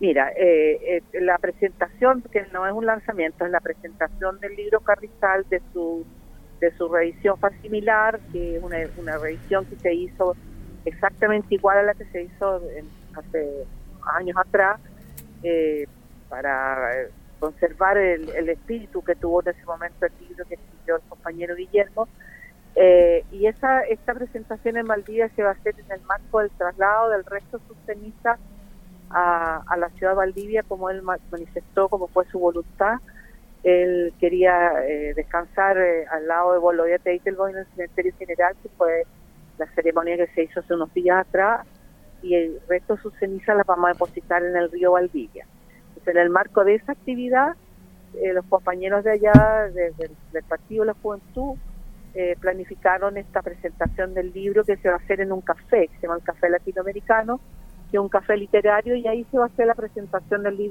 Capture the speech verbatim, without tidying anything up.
Mira, eh, eh, la presentación, que no es un lanzamiento, es la presentación del libro Carrizal de su de su revisión facsimiliar, que es una, una revisión que se hizo exactamente igual a la que se hizo en, hace años atrás, eh, para eh, conservar el, el espíritu que tuvo en ese momento el libro que escribió el compañero Guillermo. Eh, y esa esta presentación en Valdivia se va a hacer en el marco del traslado del resto de sus cenizas a, a la ciudad de Valdivia, como él manifestó, como fue su voluntad. Él quería eh, descansar eh, al lado de Bolivia Teitelboim en el cementerio general, que fue la ceremonia que se hizo hace unos días atrás, y el resto de sus cenizas las vamos a depositar en el río Valdivia. Entonces, en el marco de esa actividad, eh, los compañeros de allá, de, de, del Partido de la Juventud, eh, planificaron esta presentación del libro, que se va a hacer en un café, que se llama el Café Latinoamericano, que es un café literario, y ahí se va a hacer la presentación del libro.